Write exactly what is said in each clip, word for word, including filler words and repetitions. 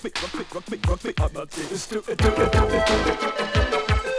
me, rock me, rock me, rock me, Amadeus. Do it, do it, do it, do it.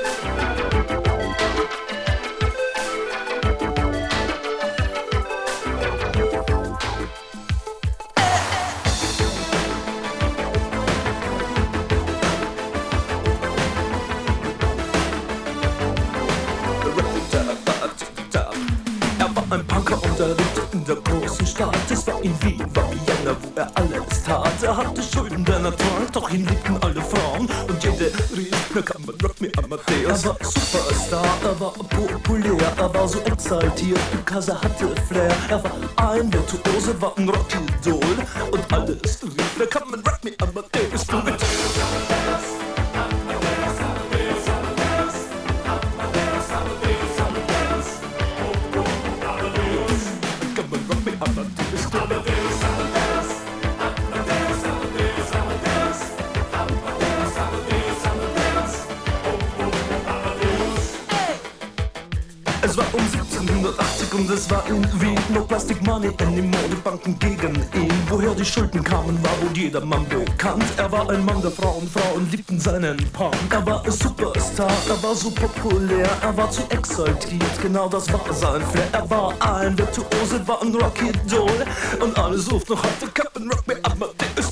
Ein Punker und er lebte in der großen Stadt. Es war in Wien, war Vienna, wo er alles tat. Er hatte Schulden, der Natur, doch ihn liebten alle Frauen. Und jede rief, na kann man rock me Amadeus. Er war Superstar, er war populär, er war so exaltiert, because er hatte Flair. Er war ein Virtuose, war ein Rockidol. Und alles rief, na kann man rock me Amadeus. Du mit Es war um siebzehnhundertachtzig und es war in Wien. No Plastic Money anymore, die Banken gegen ihn. Woher die Schulden kamen, war wohl jedermann bekannt. Er war ein Mann der Frauen, Frauen liebten seinen Punk. Er war ein Superstar, er war so populär, er war zu exaltiert, genau das war sein Flair. Er war ein Virtuose, war ein Rockidol. Und alle suchten noch heute Captain Rock me Amadeus.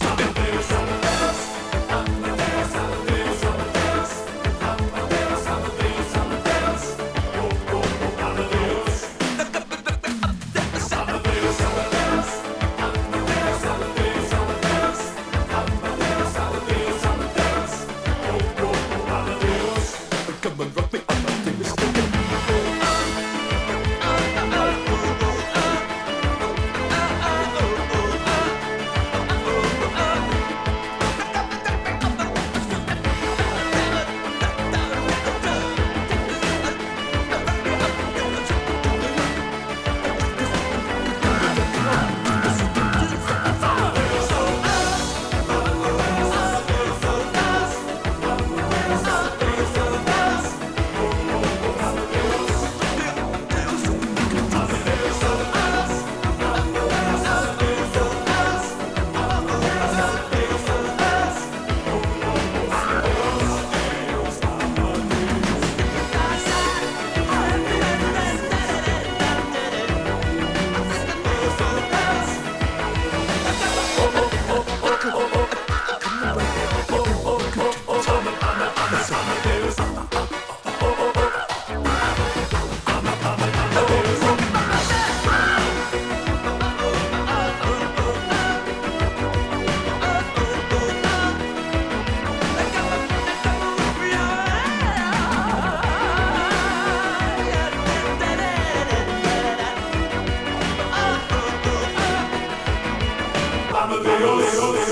Amadeus.